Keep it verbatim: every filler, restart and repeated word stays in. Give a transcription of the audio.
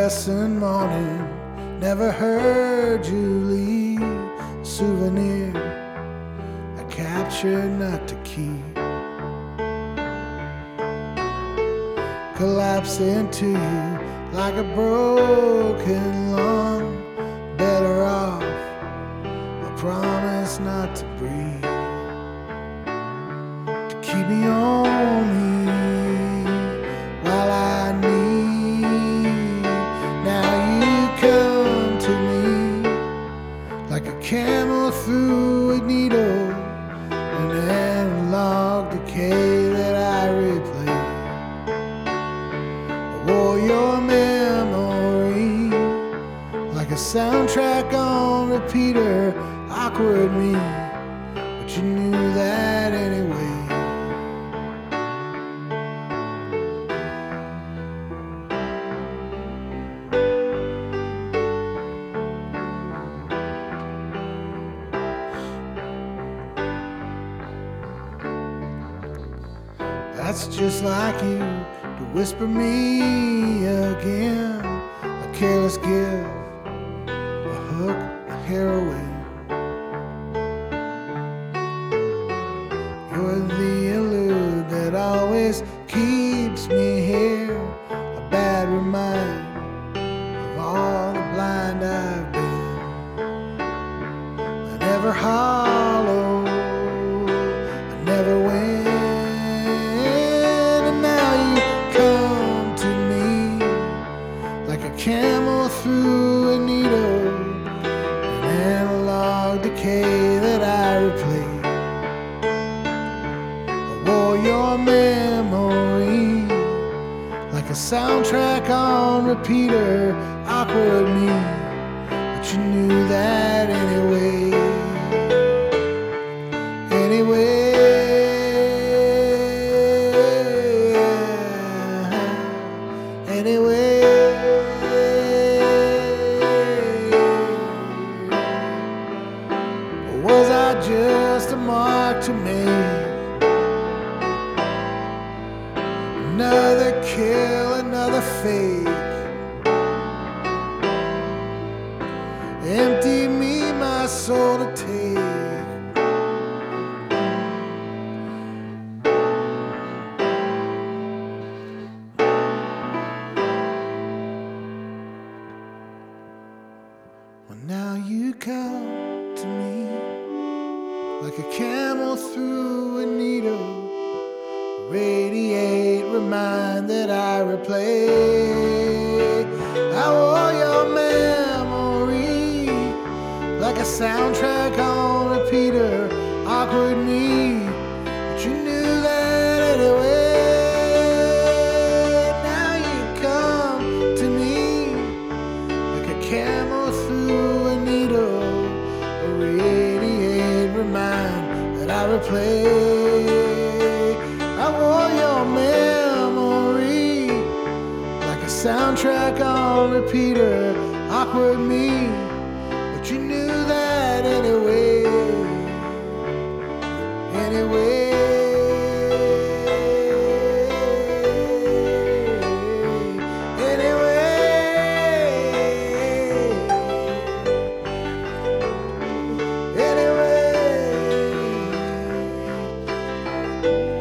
lesson morning, never heard you leave. A souvenir I captured not to keep, collapse into you like a broken lung. Better off, I promise not to breathe, to keep me only while I need. Now you come to me like a camel through a needle, an analog decay that I replay. I wore your memory like a soundtrack on repeater. Awkward me, but you knew that anyway. That's just like you to whisper me again. A careless gift, a hook, a heroin. You're the elude that always keeps me here, a bad reminder of all the blind I've been. I never hollow, I never win. Camel through a needle, an analog decay that I replay. I wore your memory like a soundtrack on repeater. Awkward me, but you knew that anyway. Anyway. Anyway. Was I just a mark to make? Another kill, another fake. Empty me my soul to take. Well, now you come to me like a camel through a needle. Radiate, remind that I replay. I wore your memory like a soundtrack on repeater. Awkward me, but you knew that anyway. Now you come to me like a camel through a needle. A radiate, remind that I replay. I wore your memory like a soundtrack on repeater. Awkward me, but you knew that anyway. Anyway. Anyway.